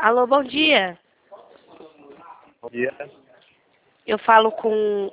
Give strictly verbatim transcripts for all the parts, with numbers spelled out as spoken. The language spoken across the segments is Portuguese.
Alô, bom dia. Bom dia. Eu falo com...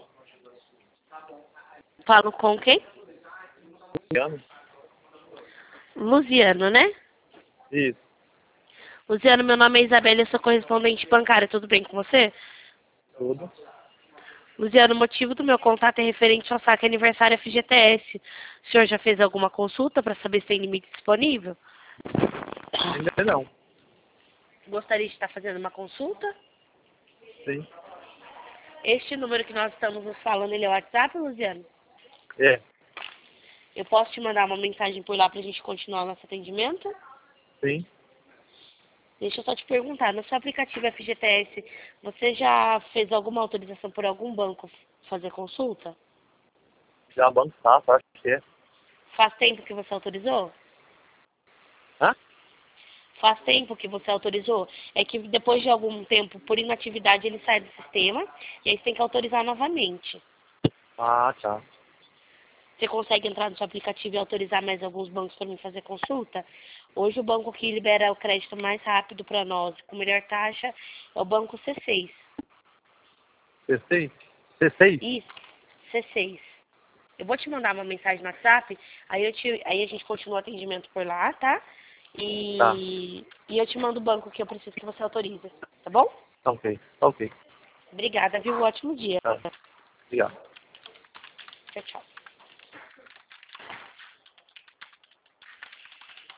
Falo com quem? Luciano? Luciano, né? Isso. Luciano, meu nome é Isabela, eu sou correspondente bancária, tudo bem com você? Tudo. Luciano, o motivo do meu contato é referente ao saque aniversário F G T S. O senhor já fez alguma consulta para saber se tem limite disponível? Ainda não. Gostaria de estar fazendo uma consulta? Sim. Este número que nós estamos nos falando, ele é o WhatsApp, Luciano? É. Eu posso te mandar uma mensagem por lá para a gente continuar o nosso atendimento? Sim. Deixa eu só te perguntar, no seu aplicativo F G T S, você já fez alguma autorização por algum banco fazer consulta? Já banco tá, acho que é. Faz tempo que você autorizou? Hã? Faz tempo que você autorizou? É que depois de algum tempo, por inatividade, ele sai do sistema e aí você tem que autorizar novamente. Ah, tá. Você consegue entrar no seu aplicativo e autorizar mais alguns bancos para mim fazer consulta? Hoje o banco que libera o crédito mais rápido para nós, com melhor taxa, é o banco C seis. C seis? C seis? Isso, C seis. Eu vou te mandar uma mensagem no WhatsApp, aí, eu te, aí a gente continua o atendimento por lá, tá? Tá. E, e eu te mando o banco que eu preciso que você autorize, tá bom? Tá ok. Tá ok. Obrigada, viu? Um ótimo dia. Tá. Obrigado. Tchau, tchau.